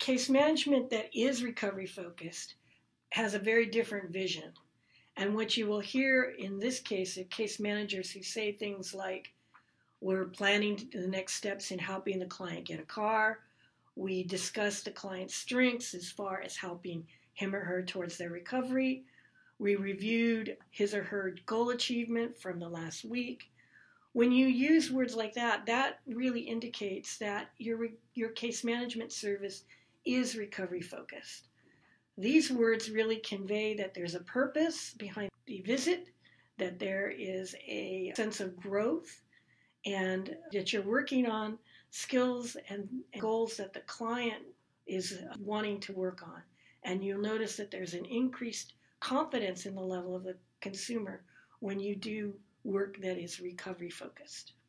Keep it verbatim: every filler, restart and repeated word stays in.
Case management that is recovery focused has a very different vision. And what you will hear in this case of case managers who say things like, we're planning the next steps in helping the client get a car. We discuss the client's strengths as far as helping him or her towards their recovery. We reviewed his or her goal achievement from the last week. When you use words like that, that really indicates that your, your case management service is recovery focused. These words really convey that there's a purpose behind the visit, that there is a sense of growth, and that you're working on skills and goals that the client is wanting to work on. And you'll notice that there's an increased confidence in the level of the consumer when you do work that is recovery focused.